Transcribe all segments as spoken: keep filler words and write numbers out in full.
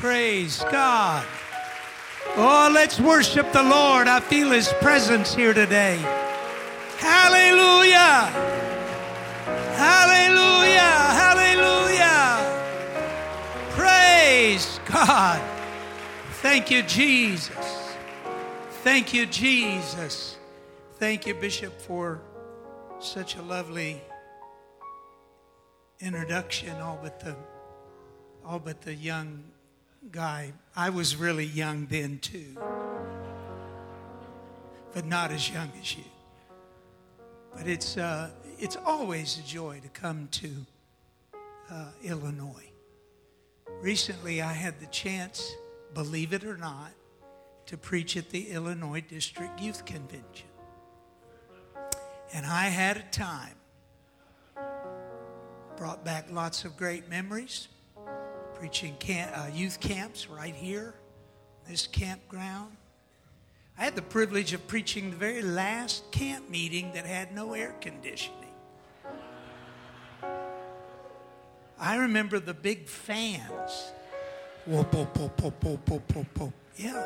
Praise God. Oh, let's worship the Lord. I feel His presence here today. Hallelujah. Hallelujah. Hallelujah. Praise God. Thank you, Jesus. Thank you, Jesus. Thank you, Bishop, for such a lovely introduction, all but the all but the young guy. I was really young then too, but not as young as you. But it's uh, it's always a joy to come to uh, Illinois. Recently, I had the chance, believe it or not, to preach at the Illinois District Youth Convention, and I had a time. Brought back lots of great memories. Preaching camp, uh, youth camps right here, this campground. I had the privilege of preaching the very last camp meeting that had no air conditioning. I remember the big fans. Whoop, whoop, whoop, whoop, whoop, whoop, whoop, whoop. Yeah.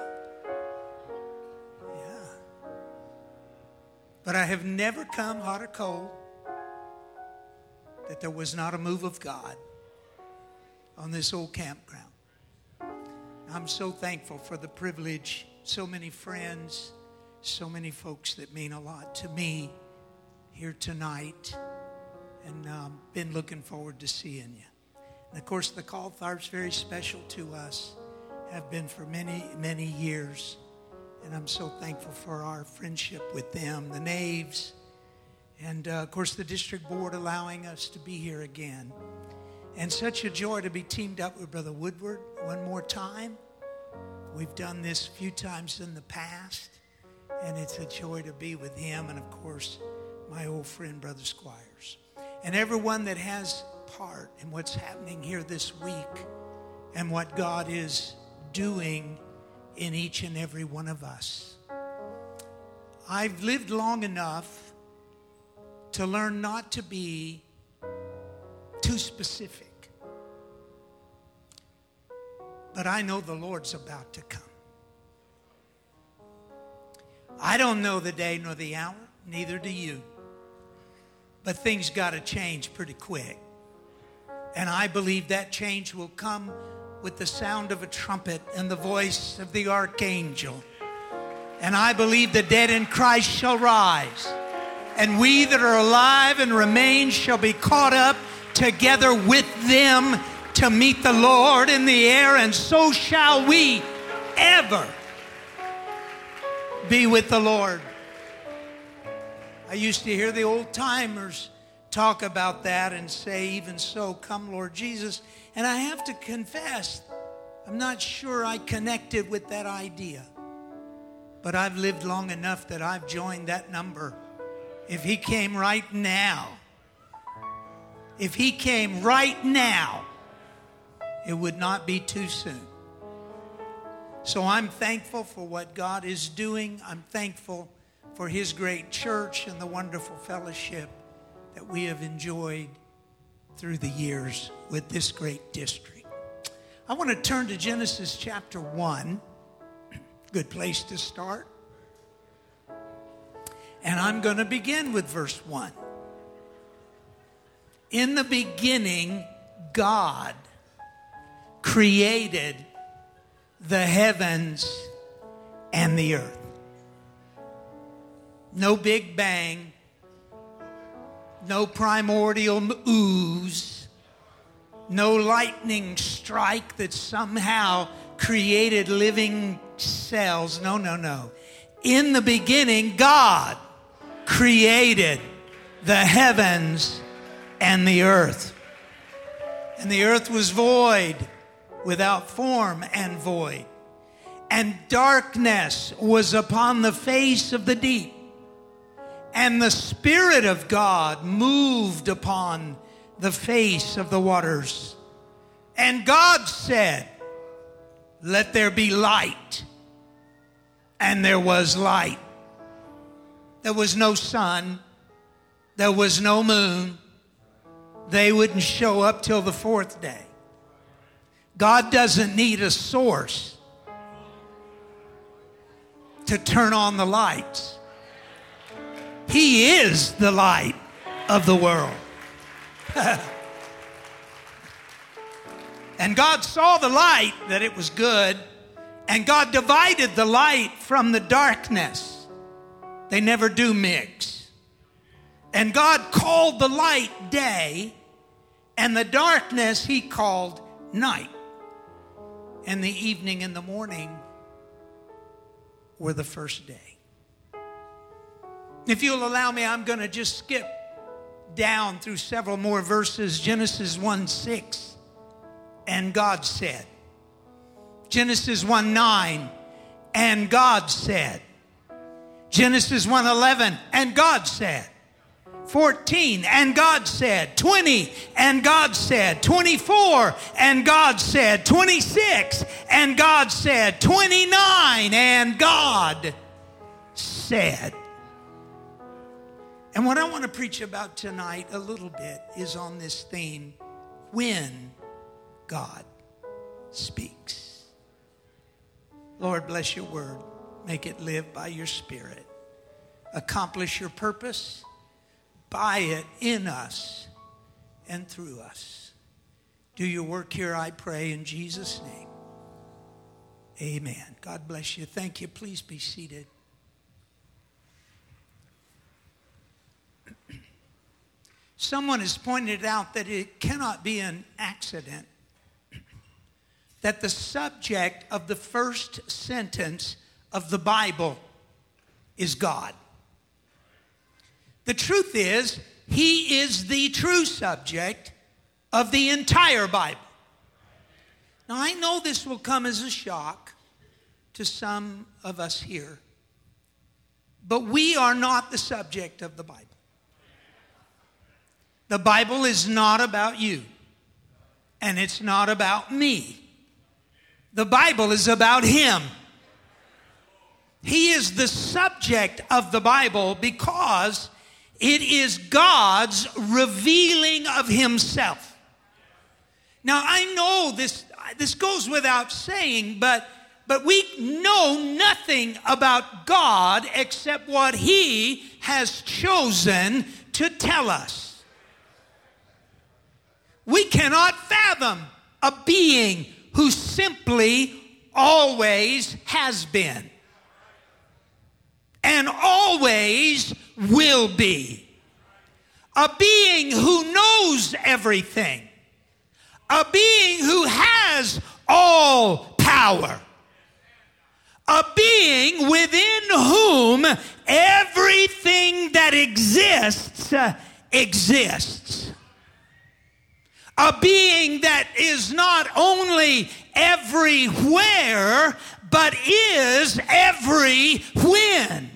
Yeah. But I have never come hot or cold that there was not a move of God on this old campground. I'm so thankful for the privilege, so many friends, so many folks that mean a lot to me here tonight, and um, been looking forward to seeing you. And of course, the Caltharps, very special to us, have been for many, many years, and I'm so thankful for our friendship with them, the Naves, and uh, of course, the district board allowing us to be here again. And such a joy to be teamed up with Brother Woodward one more time. We've done this a few times in the past, and it's a joy to be with him and, of course, my old friend, Brother Squires. And everyone that has part in what's happening here this week and what God is doing in each and every one of us. I've lived long enough to learn not to be too specific. But I know the Lord's about to come. I don't know the day nor the hour, neither do you. But things got to change pretty quick. And I believe that change will come with the sound of a trumpet and the voice of the archangel. And I believe the dead in Christ shall rise. And we that are alive and remain shall be caught up together with them to meet the Lord in the air, and so shall we ever be with the Lord. I used to hear the old timers talk about that and say, even so, come Lord Jesus. And I have to confess, I'm not sure I connected with that idea. But I've lived long enough that I've joined that number. If He came right now, if He came right now, it would not be too soon. So I'm thankful for what God is doing. I'm thankful for His great church and the wonderful fellowship that we have enjoyed through the years with this great district. I want to turn to Genesis chapter one. Good place to start. And I'm going to begin with verse one. In the beginning, God created the heavens and the earth. No big bang, no primordial ooze, no lightning strike that somehow created living cells. No, no, no. In the beginning, God created the heavens and the earth. And the earth was void, without form and void. And darkness was upon the face of the deep. And the Spirit of God moved upon the face of the waters. And God said, let there be light. And there was light. There was no sun. There was no moon. They wouldn't show up till the fourth day. God doesn't need a source to turn on the lights. He is the light of the world. And God saw the light, that it was good, and God divided the light from the darkness. They never do mix. And God called the light day, and the darkness He called night. And the evening and the morning were the first day. If you'll allow me, I'm going to just skip down through several more verses. Genesis one six. And God said. Genesis one nine. And God said. Genesis one eleven. And God said. fourteen, and God said. twenty, and God said. twenty-four, and God said. twenty-six, and God said. twenty-nine, and God said. And what I want to preach about tonight a little bit is on this theme, when God speaks. Lord, bless your word. Make it live by your Spirit. Accomplish your purpose by it in us and through us. Do your work here, I pray, in Jesus' name. Amen. God bless you. Thank you. Please be seated. Someone has pointed out that it cannot be an accident that the subject of the first sentence of the Bible is God. The truth is, He is the true subject of the entire Bible. Now, I know this will come as a shock to some of us here, but we are not the subject of the Bible. The Bible is not about you, and it's not about me. The Bible is about Him. He is the subject of the Bible because it is God's revealing of Himself. Now, I know this, this goes without saying, but, but we know nothing about God except what He has chosen to tell us. We cannot fathom a being who simply always has been and always will be. A being who knows everything. A being who has all power. A being within whom everything that exists uh, exists. A being that is not only everywhere, but is every when.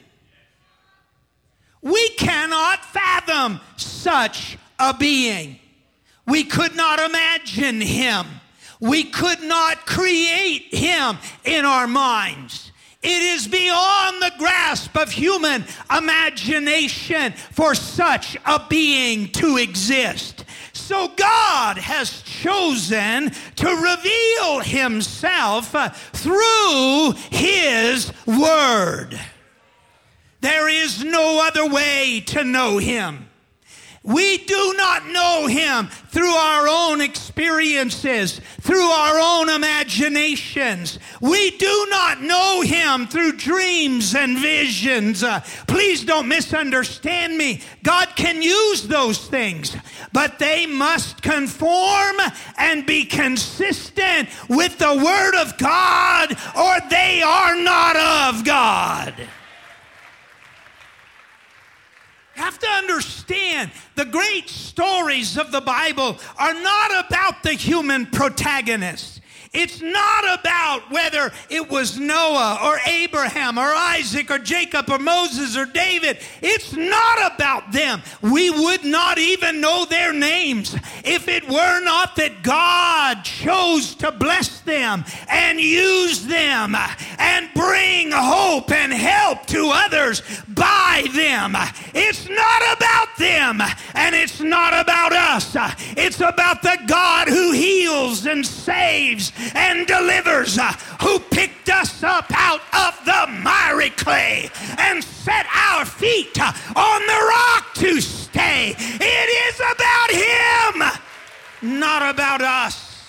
We cannot fathom such a being. We could not imagine Him. We could not create Him in our minds. It is beyond the grasp of human imagination for such a being to exist. So God has chosen to reveal Himself through His Word. There is no other way to know Him. We do not know Him through our own experiences, through our own imaginations. We do not know Him through dreams and visions. Uh, please don't misunderstand me. God can use those things, but they must conform and be consistent with the Word of God, or they are not of God. You have to understand, the great stories of the Bible are not about the human protagonist. It's not about whether it was Noah or Abraham or Isaac or Jacob or Moses or David. It's not about them. We would not even know their names if it were not that God chose to bless them and use them and bring hope and help to others by them. It's not about them, and it's not about us. It's about the God who heals and saves and delivers, who picked us up out of the miry clay and set our feet on the rock to stay. It is about him, not about us.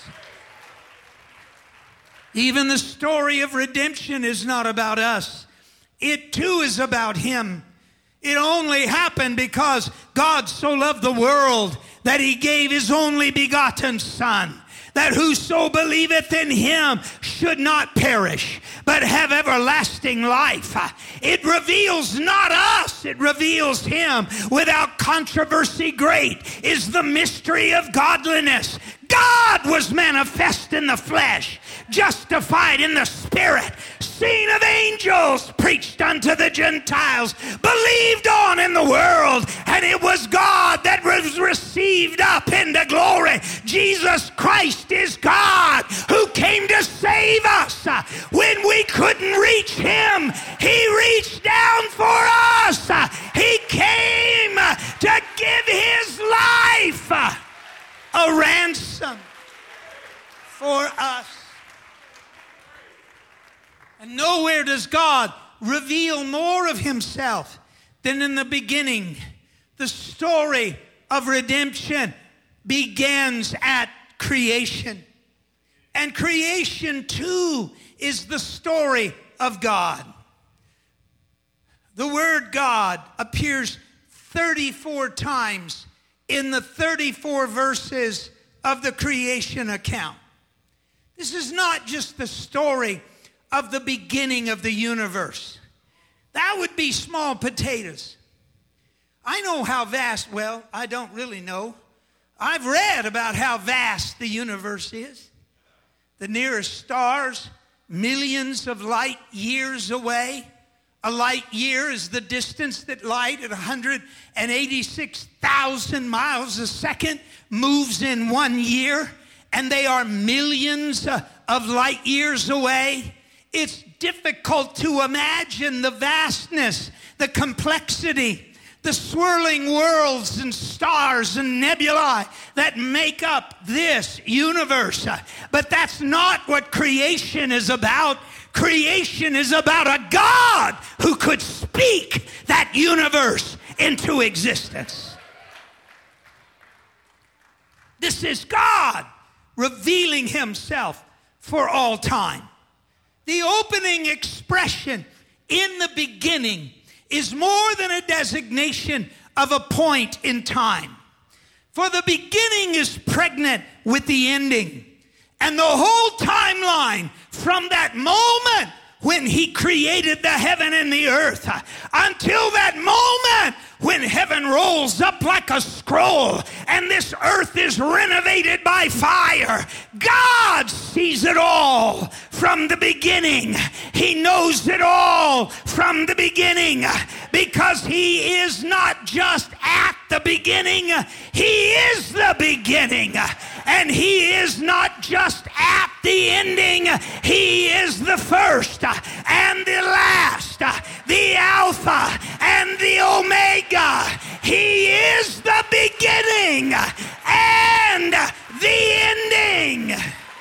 Even the story of redemption is not about us. It too is about him. It only happened because God so loved the world that he gave his only begotten Son, that whoso believeth in him should not perish, but have everlasting life. It reveals not us, it reveals him. Without controversy great is the mystery of godliness. God was manifest in the flesh, justified in the spirit, seen of angels, preached unto the Gentiles, believed on in the world, and it was God that was received up into glory. Jesus Christ is God who came to save us. When we couldn't reach him, he reached down for us. He came to give his life a ransom for us. And nowhere does God reveal more of himself than in the beginning. The story of redemption begins at creation. And creation too is the story of God. The word God appears thirty-four times in the thirty-four verses of the creation account. This is not just the story of the beginning of the universe. That would be small potatoes. I know how vast, well, I don't really know. I've read about how vast the universe is. The nearest stars, millions of light years away. A light year is the distance that light at one hundred eighty-six thousand miles a second moves in one year, and they are millions of light years away. It's difficult to imagine the vastness, the complexity, the swirling worlds and stars and nebulae that make up this universe. But that's not what creation is about. Creation is about a God who could speak that universe into existence. This is God revealing himself for all time. The opening expression, in the beginning, is more than a designation of a point in time. For the beginning is pregnant with the ending. And the whole timeline from that moment when he created the heaven and the earth until that moment when heaven rolls up like a scroll and this earth is renovated by fire, God sees it all from the beginning. He knows it all from the beginning because he is not just at the beginning, he is the beginning. And he is not just at the ending, he is the first and the last, the Alpha and the Omega. He is the beginning and the ending.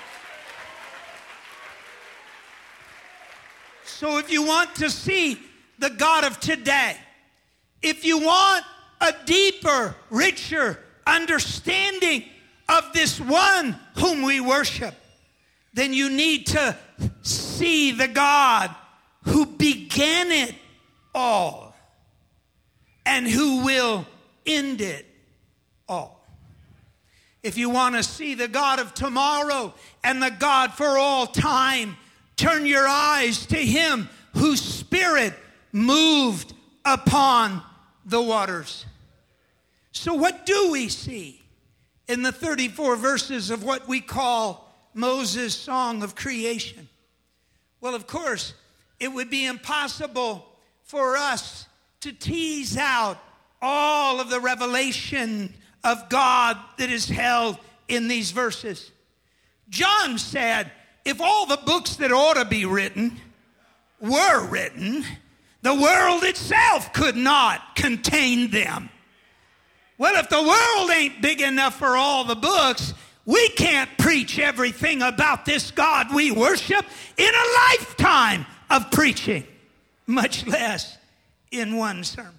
So if you want to see the God of today, if you want a deeper, richer understanding of this one whom we worship, then you need to see the God who began it all and who will end it all. If you want to see the God of tomorrow and the God for all time, turn your eyes to him whose spirit moved upon the waters. So what do we see in the thirty-four verses of what we call Moses' song of creation? Well, of course, it would be impossible for us to tease out all of the revelation of God that is held in these verses. John said, if all the books that ought to be written were written, the world itself could not contain them. Well, if the world ain't big enough for all the books, we can't preach everything about this God we worship in a lifetime of preaching, much less in one sermon.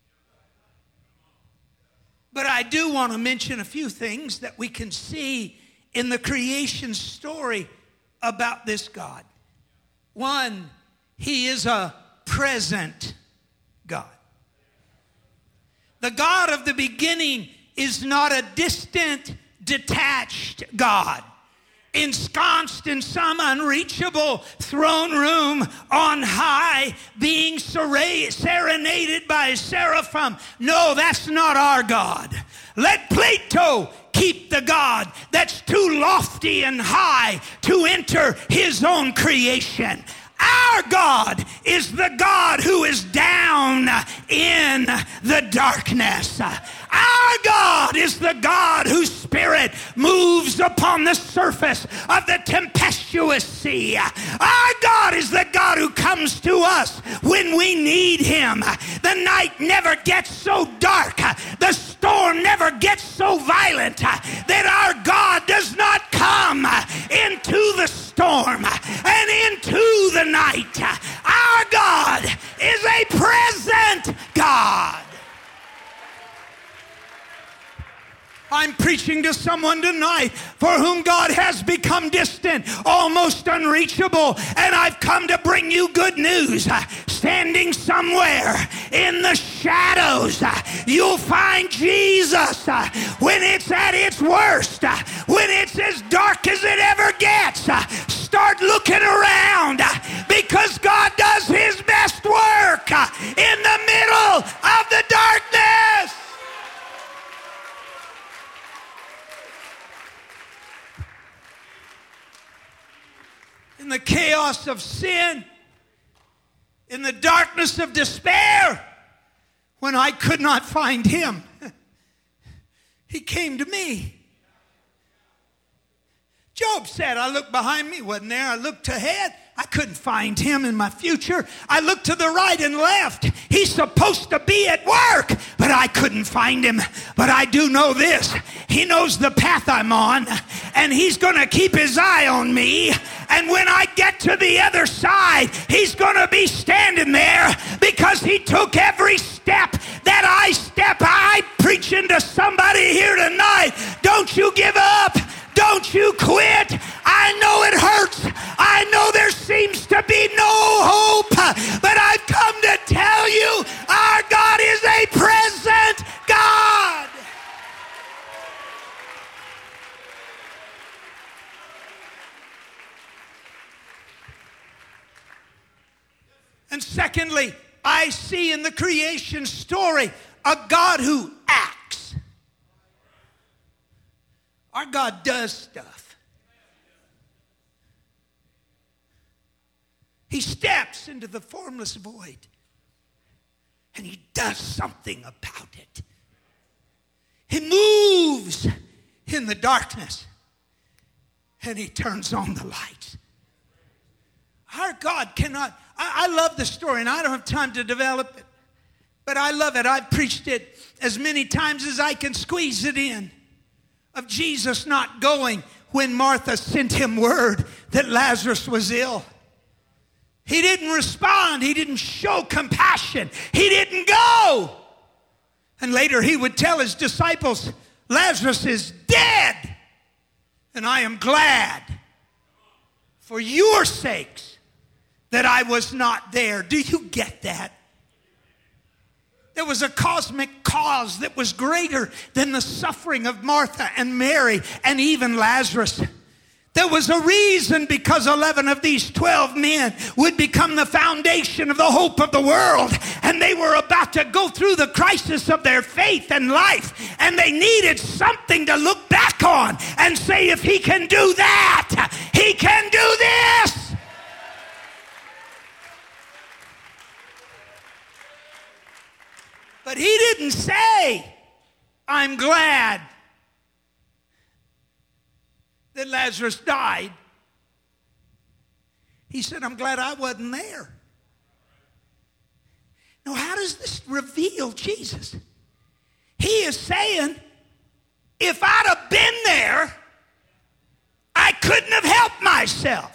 But I do want to mention a few things that we can see in the creation story about this God. One, he is a present God. The God of the beginning is not a distant, detached God, ensconced in some unreachable throne room on high, being serenaded by seraphim. No, that's not our God. Let Plato keep the God that's too lofty and high to enter his own creation. Our God is the God who is down in the darkness. Our God is the God whose spirit moves upon the surface of the tempestuous sea. Our God is the God who comes to us when we need him. The night never gets so dark, the storm never gets so violent that our God does not come into the storm and into the night. Our God is a present God. I'm preaching to someone tonight for whom God has become distant, almost unreachable, and I've come to bring you good news. Standing somewhere in the shadows, you'll find Jesus when it's at its worst, when it's as dark as it ever gets. Start looking around, because God does his best work in the middle of the darkness. In the chaos of sin, in the darkness of despair, when I could not find him, he came to me. Job said, I looked behind me, wasn't there. I looked ahead, I couldn't find him in my future. I looked to the right and left. He's supposed to be at work, but I couldn't find him. But I do know this. He knows the path I'm on, and he's going to keep his eye on me. And when I get to the other side, he's going to be standing there, because he took every step that I step. I'm preaching to somebody here tonight. Don't you give up. Don't you quit. I know it hurts. I know there seems to be no hope. But I've come to tell you, our God is a present God. And secondly, I see in the creation story a God who acts. Our God does stuff. He steps into the formless void, and he does something about it. He moves in the darkness, and he turns on the lights. Our God cannot. I, I love the story, and I don't have time to develop it, but I love it. I've preached it as many times as I can squeeze it in, of Jesus not going when Martha sent him word that Lazarus was ill. He didn't respond. He didn't show compassion. He didn't go. And later he would tell his disciples, Lazarus is dead. And I am glad for your sakes that I was not there. Do you get that? There was a cosmic cause that was greater than the suffering of Martha and Mary and even Lazarus. There was a reason, because eleven of these twelve men would become the foundation of the hope of the world. And they were about to go through the crisis of their faith and life. And they needed something to look back on and say, if he can do that, didn't say, I'm glad that Lazarus died. He said, I'm glad I wasn't there. Now, how does this reveal Jesus? He is saying, if I'd have been there, I couldn't have helped myself.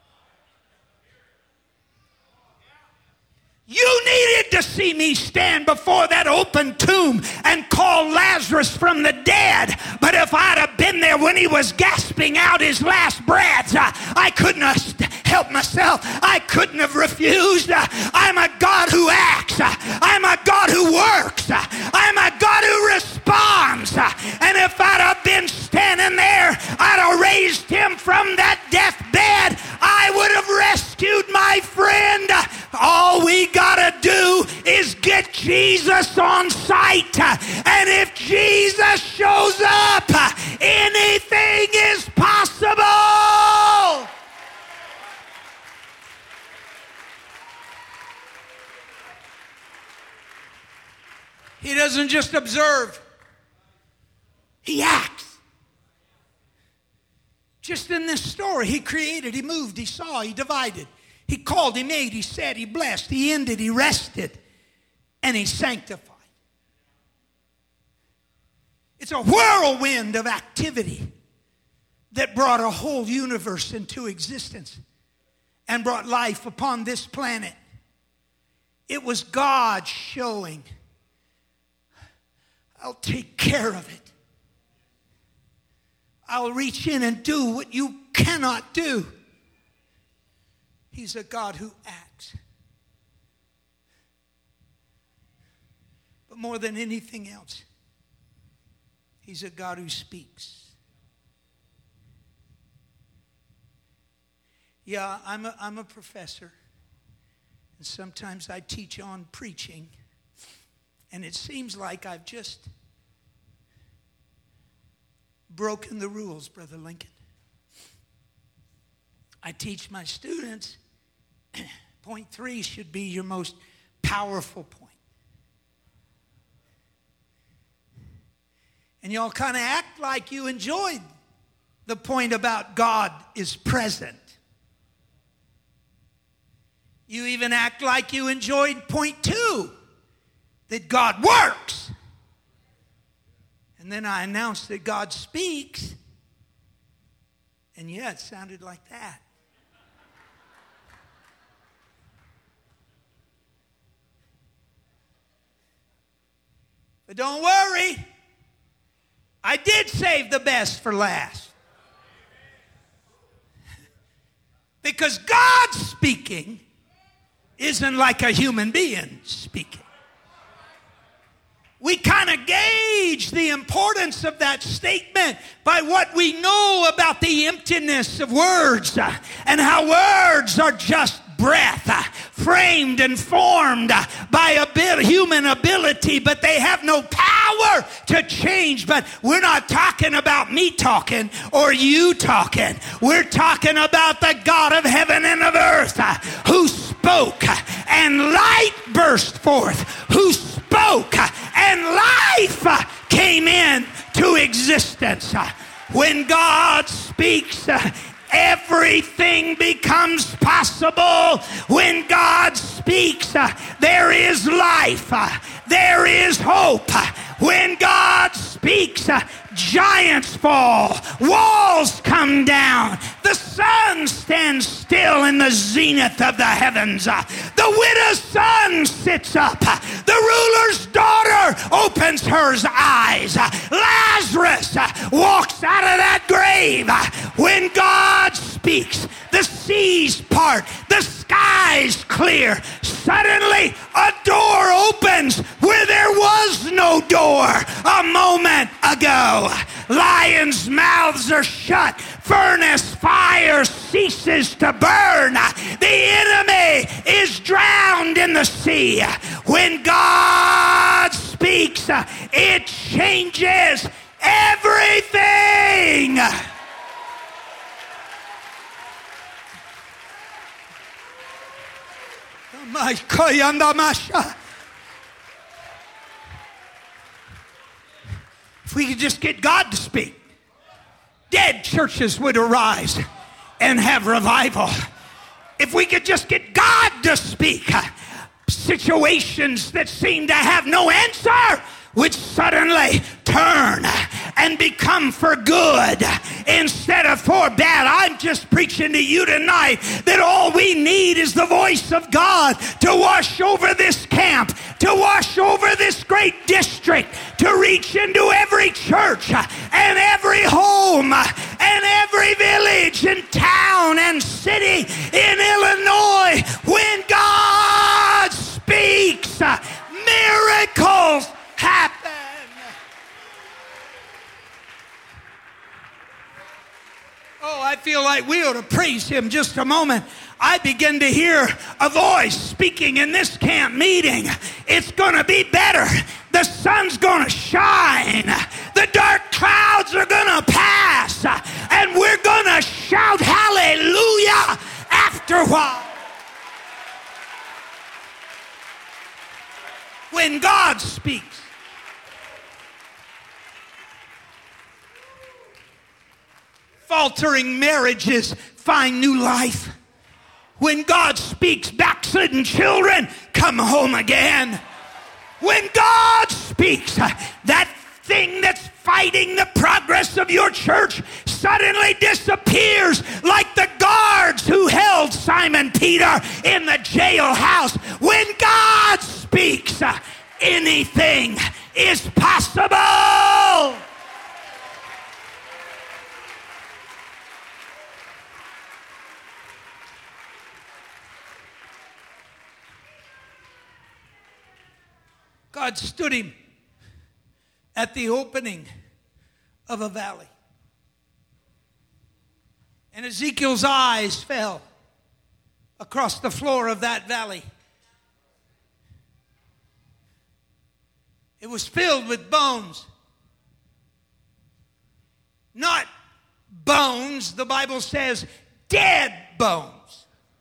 You needed to see me stand before that open tomb and call Lazarus from the dead. But if I'd have been there when he was gasping out his last breaths, I, I couldn't have helped myself. I couldn't have refused. I'm a God who acts. I'm a God who works. I'm a God who responds. And if I'd have been standing there, I'd have raised him from that deathbed. I would have rescued my friend. All we gotta do is get Jesus on sight. And if Jesus shows up, anything is possible. He doesn't just observe. He acts. Just in this story, he created, he moved, he saw, he divided. He called, he made, he said, he blessed, he ended, he rested, and he sanctified. It's a whirlwind of activity that brought a whole universe into existence and brought life upon this planet. It was God showing, I'll take care of it. I'll reach in and do what you cannot do. He's a God who acts. But more than anything else, he's a God who speaks. Yeah, I'm a, I'm a professor. And sometimes I teach on preaching. And it seems like I've just broken the rules, Brother Lincoln. I teach my students, point three should be your most powerful point. And y'all kind of act like you enjoyed the point about God is present. You even act like you enjoyed point two, that God works. And then I announced that God speaks. And yeah, it sounded like that. But don't worry. I did save the best for last. Because God speaking isn't like a human being speaking. We kind of gauge the importance of that statement by what we know about the emptiness of words and how words are just breath, framed and formed by a bit human ability, but they have no power to change. But we're not talking about me talking or you talking. We're talking about the God of heaven and of earth who spoke and light burst forth, who spoke and life came into existence. When God speaks, everything becomes possible. When God speaks, there is life. There is hope. When God speaks, giants fall. Walls come down. The sun stands still in the zenith of the heavens. The widow's son sits up. The ruler's daughter opens her eyes. Lazarus walks out of that grave. When God speaks, the seas part, the skies clear. Suddenly, a door opens where there was no door a moment ago. Lions' mouths are shut. Furnace fire ceases to burn. The enemy is drowned in the sea. When God speaks, it changes everything. we could just get God to speak, dead churches would arise and have revival. If we could just get God to speak, situations that seem to have no answer would suddenly turn and become for good instead of for bad. I'm just preaching to you tonight that all we need is the voice of God to wash over this camp, to wash over this great district, to reach into every church and every home and every village and town and city in Illinois. When God speaks, miracles happen. Oh, I feel like we ought to praise him just a moment. I begin to hear a voice speaking in this camp meeting. It's going to be better. The sun's going to shine. The dark clouds are going to pass. And we're going to shout hallelujah after a while. When God speaks. Faltering marriages find new life. When God speaks, backslidden children come home again. When God speaks, that thing that's fighting the progress of your church suddenly disappears like the guards who held Simon Peter in the jailhouse. When God speaks, anything is possible. God stood him at the opening of a valley. And Ezekiel's eyes fell across the floor of that valley. It was filled with bones. Not bones, the Bible says, dead bones.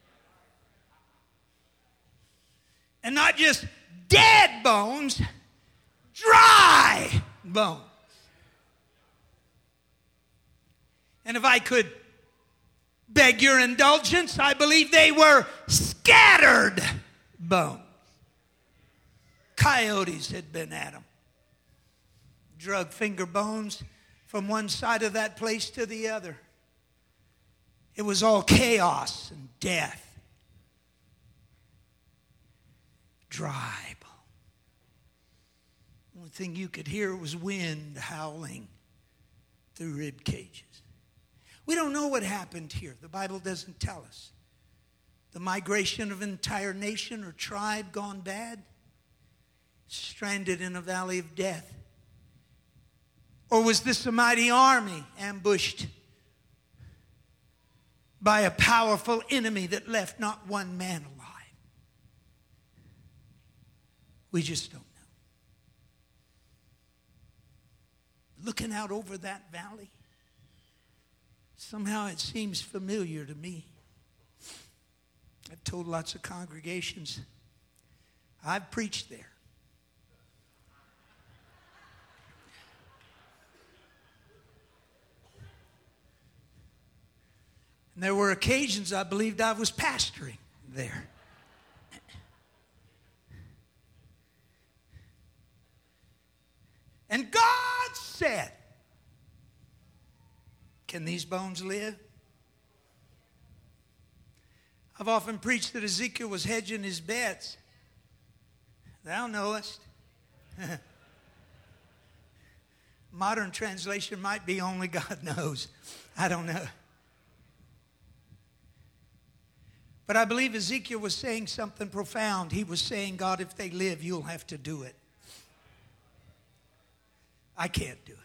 And not just dead bones, dry bones. And if I could beg your indulgence, I believe they were scattered bones. Coyotes had been at them. Drug finger bones from one side of that place to the other. It was all chaos and death. Dry bone. The only thing you could hear was wind howling through rib cages. We don't know what happened here. The Bible doesn't tell us. The migration of an entire nation or tribe gone bad, stranded in a valley of death. Or was this a mighty army ambushed by a powerful enemy that left not one man alive? We just don't know. Looking out over that valley, somehow it seems familiar to me. I've told lots of congregations, I've preached there. And there were occasions I believed I was pastoring there. And God said, can these bones live? I've often preached that Ezekiel was hedging his bets. Thou knowest. Modern translation might be only God knows. I don't know. But I believe Ezekiel was saying something profound. He was saying, God, if they live, you'll have to do it. I can't do it.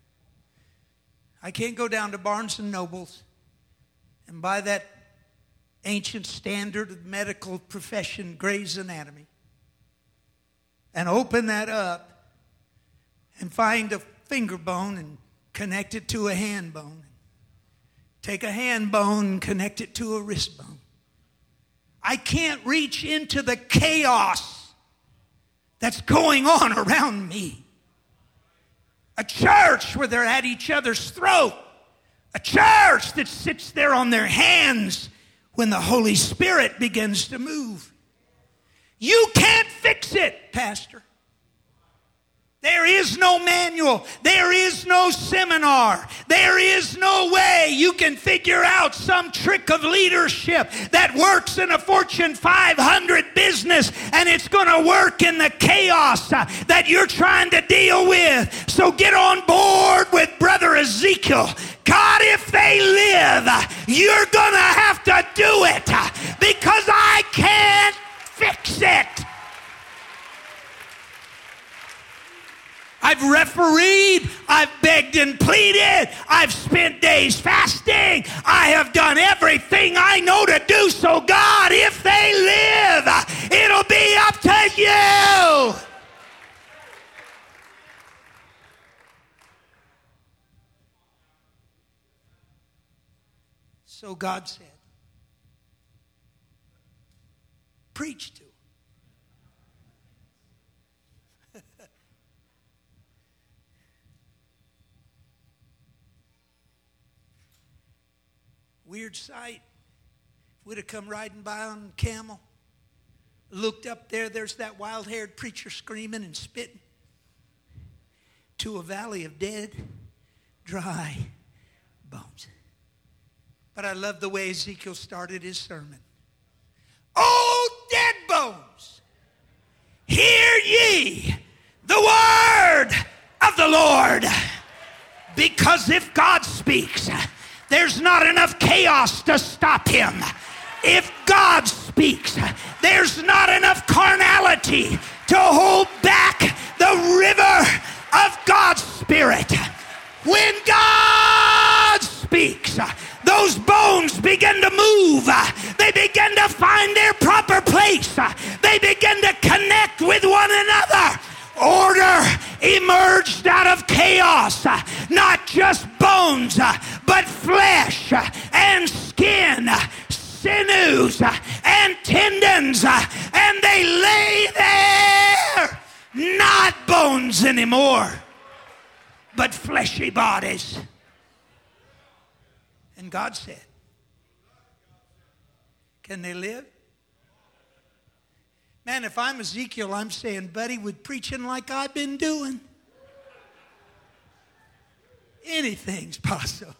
I can't go down to Barnes and Nobles and buy that ancient standard of medical profession, Gray's Anatomy, and open that up and find a finger bone and connect it to a hand bone. Take a hand bone and connect it to a wrist bone. I can't reach into the chaos that's going on around me. A church where they're at each other's throat. A church that sits there on their hands when the Holy Spirit begins to move. You can't fix it, Pastor. There is no manual. There is no seminar. There is no way you can figure out some trick of leadership that works in a Fortune five hundred business and it's going to work in the chaos uh, that you're trying to deal with. So get on board with Brother Ezekiel. God, if they live, uh, you're going to have to do it uh, because I can't fix it. I've refereed, I've begged and pleaded, I've spent days fasting, I have done everything I know to do. So God, if they live, it'll be up to you. So God said, preach to. Weird sight. Would have come riding by on a camel. Looked up there, there's that wild-haired preacher screaming and spitting. To a valley of dead, dry bones. But I love the way Ezekiel started his sermon. Oh, dead bones, hear ye the word of the Lord. Because if God speaks, there's not enough chaos to stop him. If God speaks, there's not enough carnality to hold back the river of God's Spirit. When God speaks, those bones begin to move. They begin to find their proper place. They begin to connect with one another. Order emerged out of chaos. Not just bones, but flesh and skin, sinews and tendons. And they lay there, not bones anymore, but fleshy bodies. And God said, can they live? Man, if I'm Ezekiel, I'm saying, buddy, with preaching like I've been doing, anything's possible.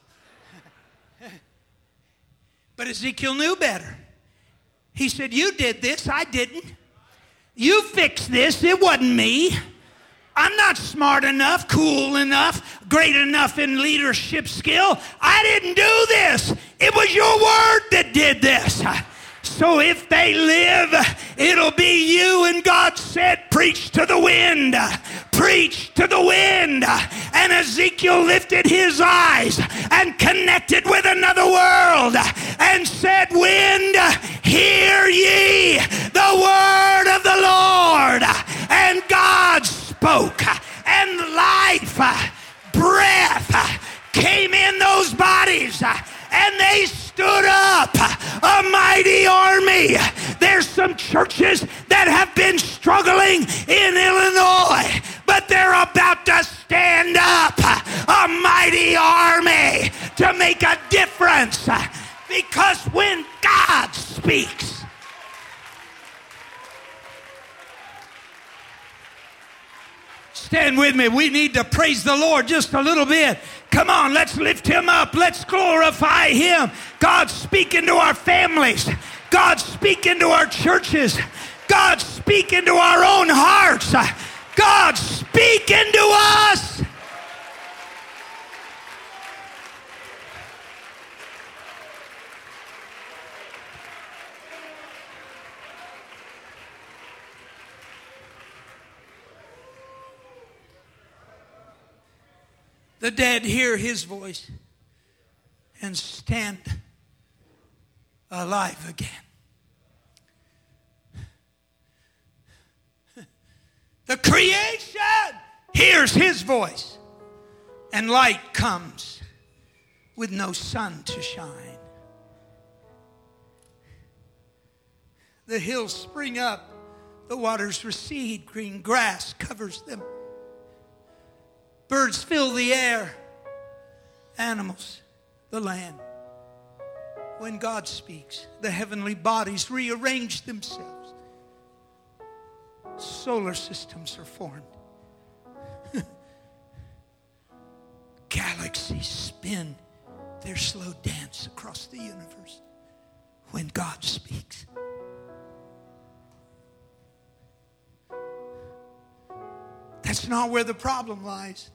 But Ezekiel knew better. He said, you did this, I didn't. You fixed this, it wasn't me. I'm not smart enough, cool enough, great enough in leadership skill. I didn't do this. It was your word that did this. So if they live, it'll be you. And God said, preach to the wind. Preach to the wind. And Ezekiel lifted his eyes and connected with another world and said, wind, hear ye the word of the Lord. And God spoke, and life, breath came in those bodies. And they stood up, a mighty army. There's some churches that have been struggling in Illinois, but they're about to stand up, a mighty army to make a difference. Because when God speaks, stand with me. We need to praise the Lord just a little bit. Come on, let's lift him up. Let's glorify him. God, speak into our families. God, speak into our churches. God, speak into our own hearts. God, speak into us. The dead hear his voice and stand alive again. The creation hears his voice, and light comes with no sun to shine. The hills spring up, the waters recede, green grass covers them. Birds fill the air. Animals, the land. When God speaks, the heavenly bodies rearrange themselves. Solar systems are formed. Galaxies spin their slow dance across the universe when God speaks. That's not where the problem lies.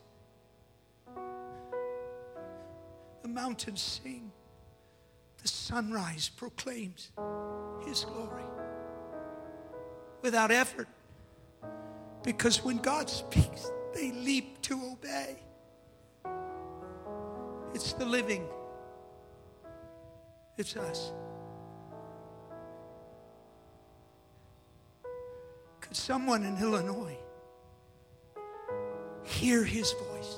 The mountains sing. The sunrise proclaims His glory without effort. Because when God speaks, they leap to obey. It's the living. It's us. Could someone in Illinois hear His voice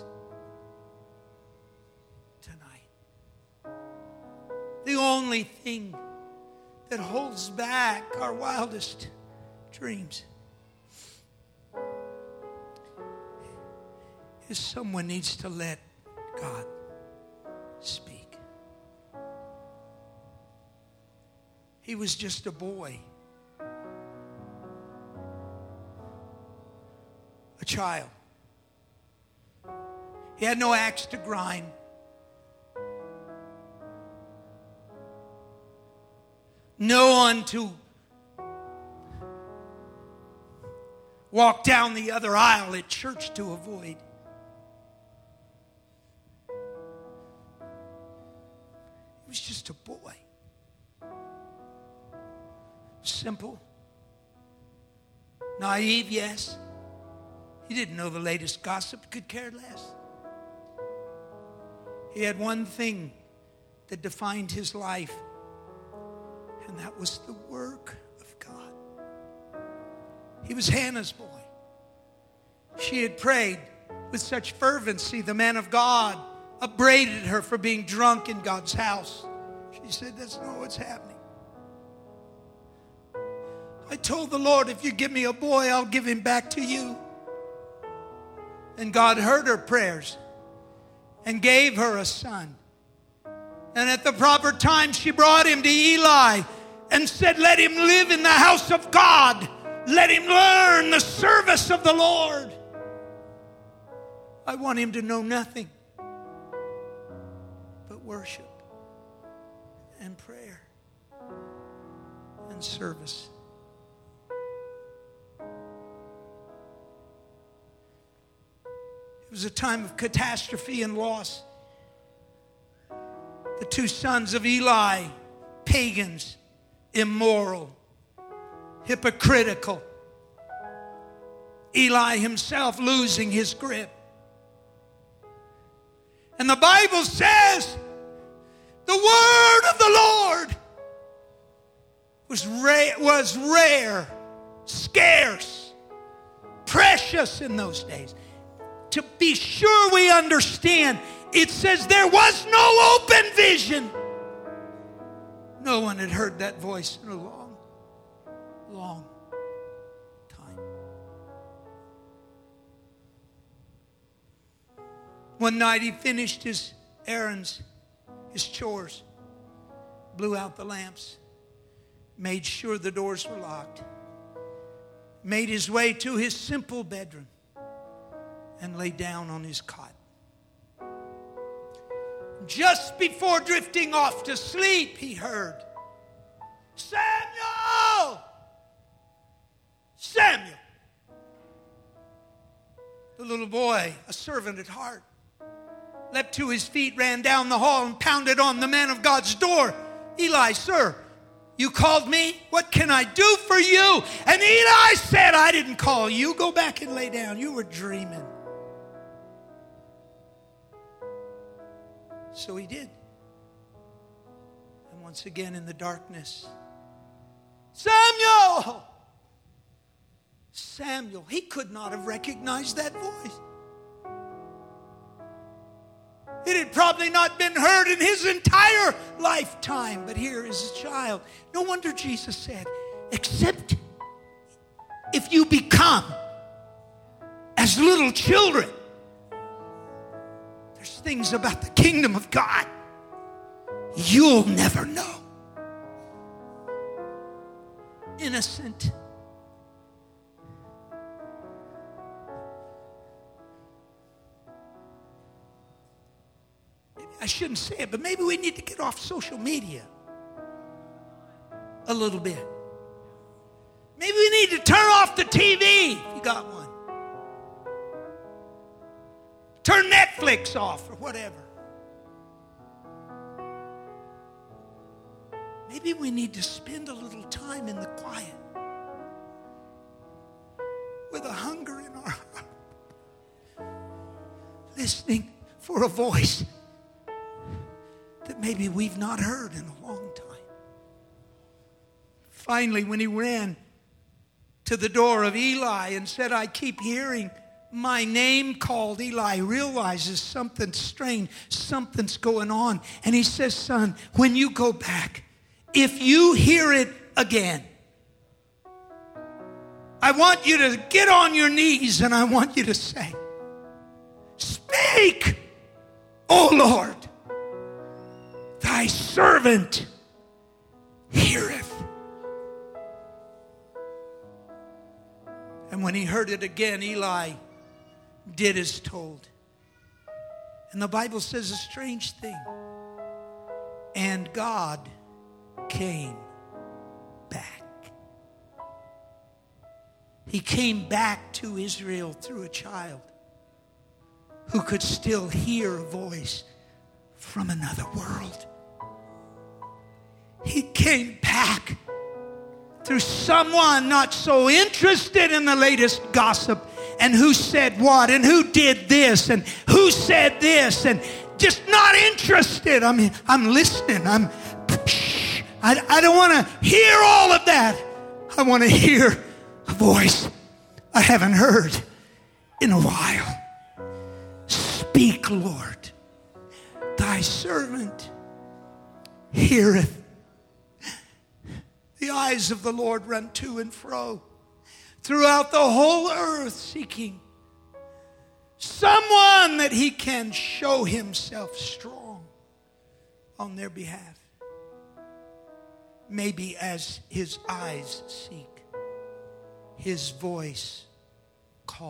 tonight? The only thing that holds back our wildest dreams is someone needs to let God speak. He was just a boy, a child. He had no axe to grind. No one to walk down the other aisle at church to avoid. He was just a boy. Simple. Naive, yes. He didn't know the latest gossip, could care less. He had one thing that defined his life, and that was the work of God. He was Hannah's boy. She had prayed with such fervency. The man of God upbraided her for being drunk in God's house. She said, that's not what's happening. I told the Lord, if you give me a boy, I'll give him back to you. And God heard her prayers and gave her a son. And at the proper time, she brought him to Eli and said, let him live in the house of God. Let him learn the service of the Lord. I want him to know nothing but worship and prayer and service. It was a time of catastrophe and loss. The two sons of Eli, pagans, immoral, hypocritical. Eli himself losing his grip. And the Bible says the word of the Lord was rare, was rare, scarce, precious in those days. To be sure we understand, it says there was no open vision. No one had heard that voice in a long, long time. One night he finished his errands, his chores, blew out the lamps, made sure the doors were locked, made his way to his simple bedroom, and lay down on his cot. Just before drifting off to sleep, he heard, Samuel! Samuel! The little boy, a servant at heart, leapt to his feet, ran down the hall, and pounded on the man of God's door. Eli, sir, you called me? What can I do for you? And Eli said, I didn't call you. Go back and lay down. You were dreaming. So he did. And once again in the darkness, Samuel! Samuel. He could not have recognized that voice. It had probably not been heard in his entire lifetime. But here is a child. No wonder Jesus said, except if you become as little children, There's things about the kingdom of God you'll never know. Innocent. Maybe I shouldn't say it, but maybe we need to get off social media a little bit. Maybe we need to turn off the T V if you got one. Turn Netflix off or whatever. Maybe we need to spend a little time in the quiet with a hunger in our heart, listening for a voice that maybe we've not heard in a long time. Finally, when he ran to the door of Eli and said, I keep hearing my name called, Eli realizes something strange, something's going on. And he says, son, when you go back, if you hear it again, I want you to get on your knees and I want you to say, speak, O Lord, thy servant heareth. And when he heard it again, Eli did as told. And the Bible says a strange thing. And God came back. He came back to Israel through a child who could still hear a voice from another world. He came back through someone not so interested in the latest gossip and who said what and who did this and who said this and just not interested. I mean, I'm listening. I'm, I, I don't want to hear all of that. I want to hear a voice I haven't heard in a while. Speak, Lord. Thy servant heareth. The eyes of the Lord run to and fro throughout the whole earth, seeking someone that he can show himself strong on their behalf. Maybe as his eyes seek, his voice calls.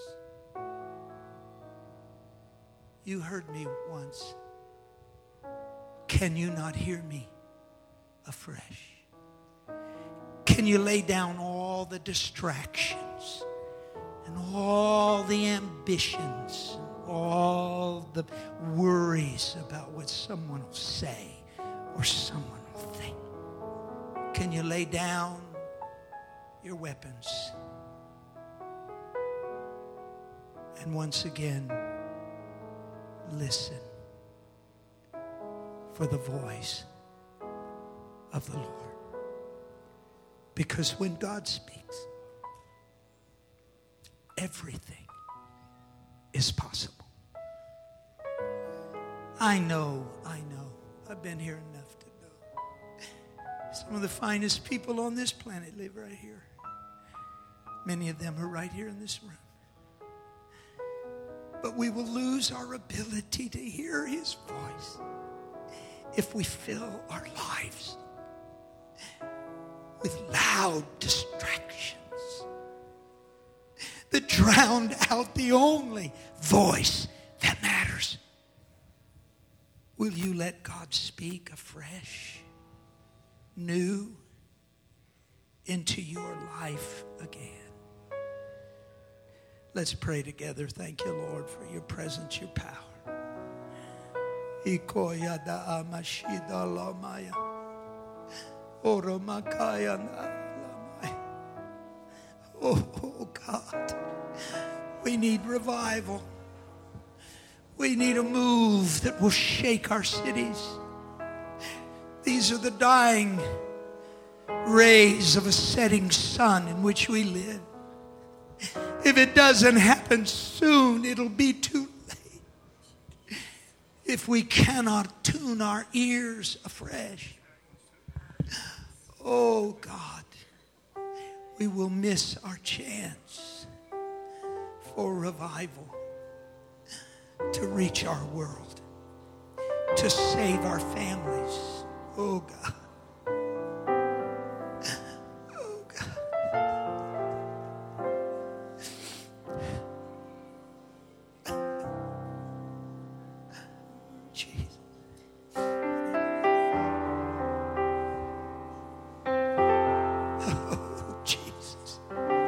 You heard me once. Can you not hear me afresh? Can you lay down all the distractions and all the ambitions and all the worries about what someone will say or someone will think? Can you lay down your weapons and once again listen for the voice of the Lord? Because when God speaks, everything is possible. I know, I know. I've been here enough to know. Some of the finest people on this planet live right here. Many of them are right here in this room. But we will lose our ability to hear his voice if we fill our lives with loud distractions that drown out the only voice that matters. Will you let God speak afresh, new, into your life again? Let's pray together. Thank you, Lord, for your presence, your power. Oh, God, we need revival. We need a move that will shake our cities. These are the dying rays of a setting sun in which we live. If it doesn't happen soon, it'll be too late. If we cannot tune our ears afresh, oh God, we will miss our chance for revival. to reach our world, to save our families. Oh God. Oh God. Jesus. Oh Jesus.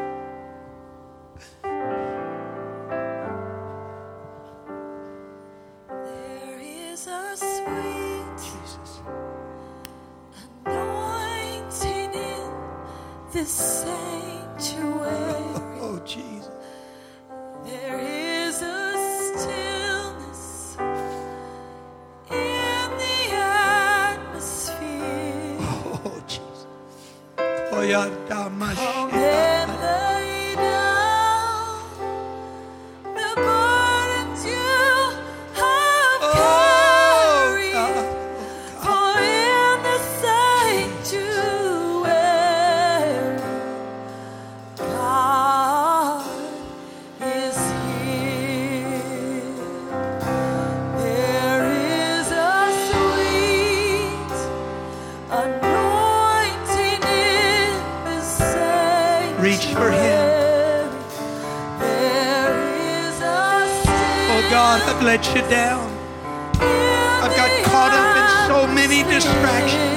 There is a sweet Jesus. anointing in this sanctuary. Oh Jesus. There is a stillness in the atmosphere. Oh Jesus. Oh yeah, Come and lay down the burdens you have carried. For in the sanctuary, God is here. There is a sweet anointing in this sanctuary. Reach for him. There is a Oh God, I've let you down. I've got caught up in so many distractions.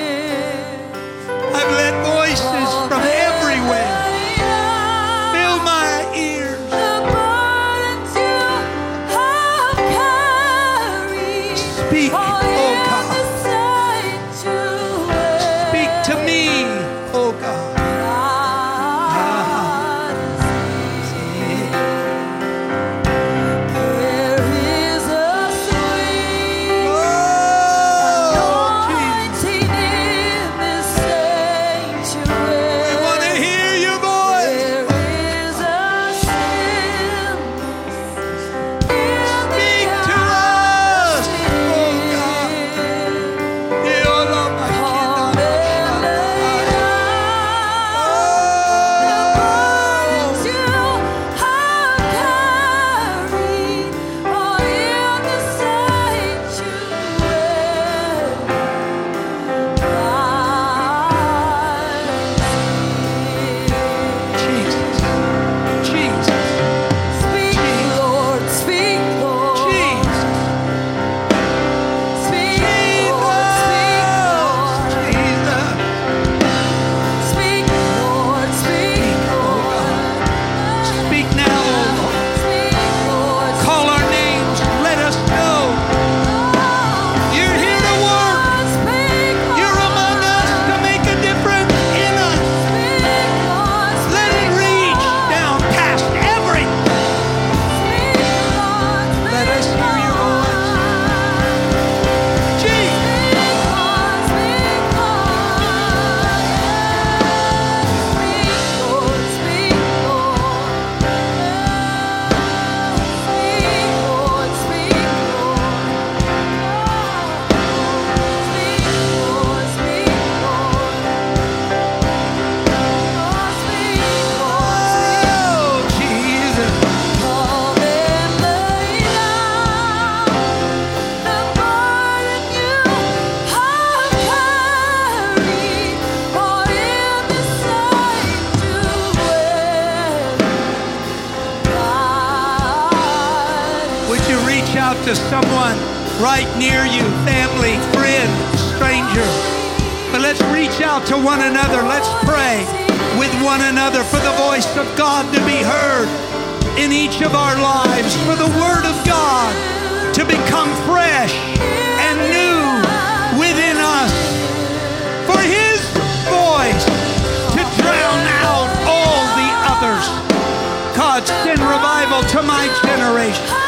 I've let voices from everywhere fill my ears. Speak, oh God. Speak to me, oh God. There is a sweet Oh, Jesus. anointing in this sanctuary. We want to hear your voice. There is a stillness in Speak the to us, oh God. Jesus, Jesus, Speak, Lord, speak, Lord. Jesus. Speak, Lord, speak, Lord. Jesus. Speak, Lord, speak, Lord. Speak now, oh Lord. Speak, Lord. Call our names. Let us know you're here to work. Speak, Lord. You're among us to make a difference in us. Speak, Lord. Let it reach down past every. Speak, Lord. Let us hear your voice. Jesus. Speak, Lord. Speak, Lord. Speak, Lord. Speak, Lord. Speak, Lord. Speak, Lord. Speak, Lord. Oh, Jesus. Come and lay down the burden you have carried, for in this sanctuary, God Would you reach out to someone right near you, family, friend, stranger? But let's reach out to one another. Let's pray with one another for the voice of God to be heard in each of our lives, for the Word of God to become fresh and new within us, for His voice to drown out all the others. God, send revival to my generation.